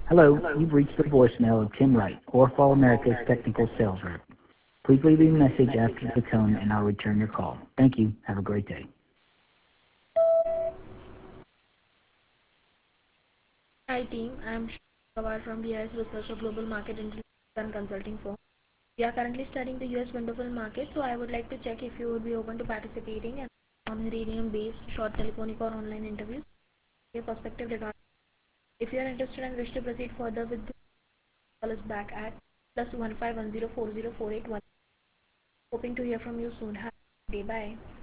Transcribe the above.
Hello, you've reached the voicemail of Tim Wright, Orfall America's technical sales rep. Please leave a message after the tone and I'll return your call. Thank you. Have a great day. Hi team, I am Pawar from BIS Research, a global market intelligence and consulting firm. We are currently studying the US window film market, so I would like to check if you would be open to participating in non-Iranian-based short telephonic or online interviews. Your perspective regarding. If you are interested and wish to proceed further with this, call us back at +15104048. Hoping to hear from you soon. Have a good day. Bye.